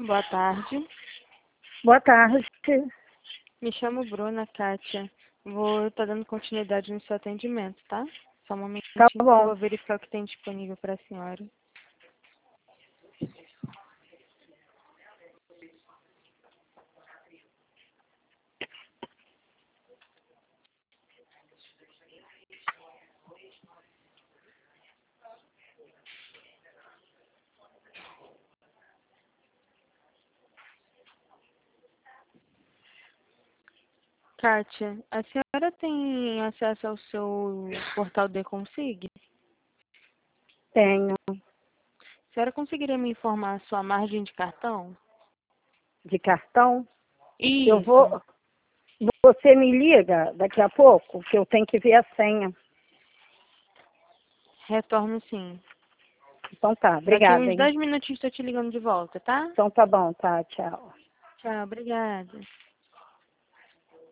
Boa tarde. Boa tarde. Me chamo Bruna, Kátia. Vou estar dando continuidade no seu atendimento, tá? Só um momentinho Tá que eu bom. vou verificar o que tem disponível para a senhora. Kátia, a senhora tem acesso ao seu portal de Consig? Tenho A senhora conseguiria me informar a sua margem de cartão? de cartão. Eu Isso. vou. Você me liga daqui a pouco, que eu tenho que ver a senha. Retorno sim. Então tá, Daqui obrigada, uns hein? 10 minutinhos estou te ligando de volta, tá? Então tá bom, tá, tchau. Tchau, obrigada.